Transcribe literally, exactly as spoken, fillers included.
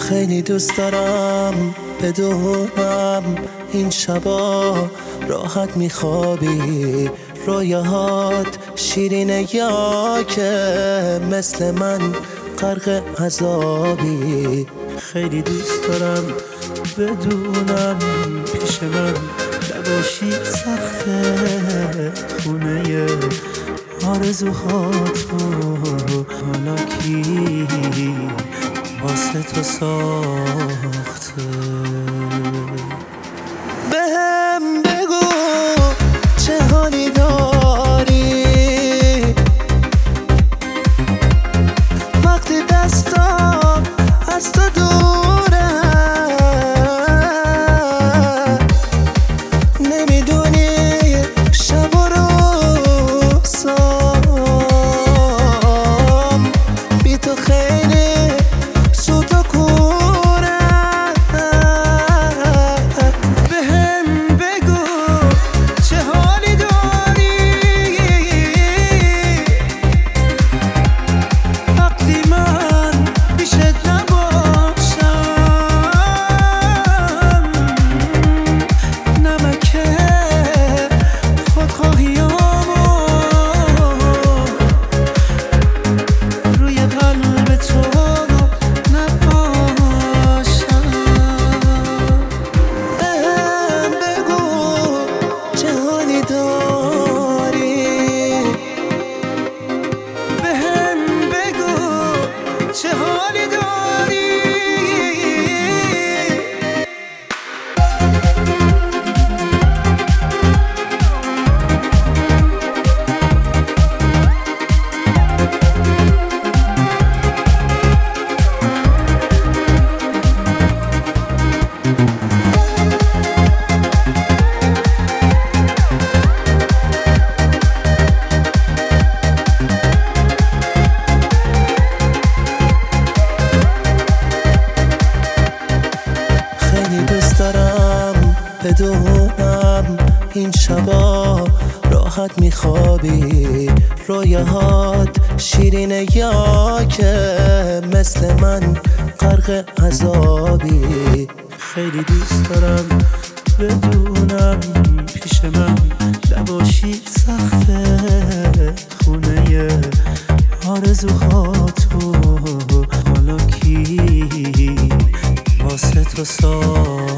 خیلی دوست دارم بدونم این شبا راحت میخوابی، رویاهات شیرینه یا که مثل من غرق عذابی. خیلی دوست دارم بدونم پیش من نباشی، سخته خونه آرزوهاتو حالا کی واسه تو ساخته. بهم بگو چه حالی داری وقتی دستام از تو دوره، نمیدونی شب و روزام بی تو خیلی سود و کوره. بهم بگو چه حالی داری وقتی من پیشت نباشم، نمک خودخواهیامو روی قلب تو نباشم. بهم بگو چه حالی داری، بهم بگو چه حالی داری. خیلی دوست دارم بدونم این شبا راحت میخوابی، رویاهات شیرینه یا که مثل من غرق عذابی. خیلی دوست دارم بدونم پیش من نباشی، سخته خونه آرزوهاتو حالا کی واسه تو ساخته.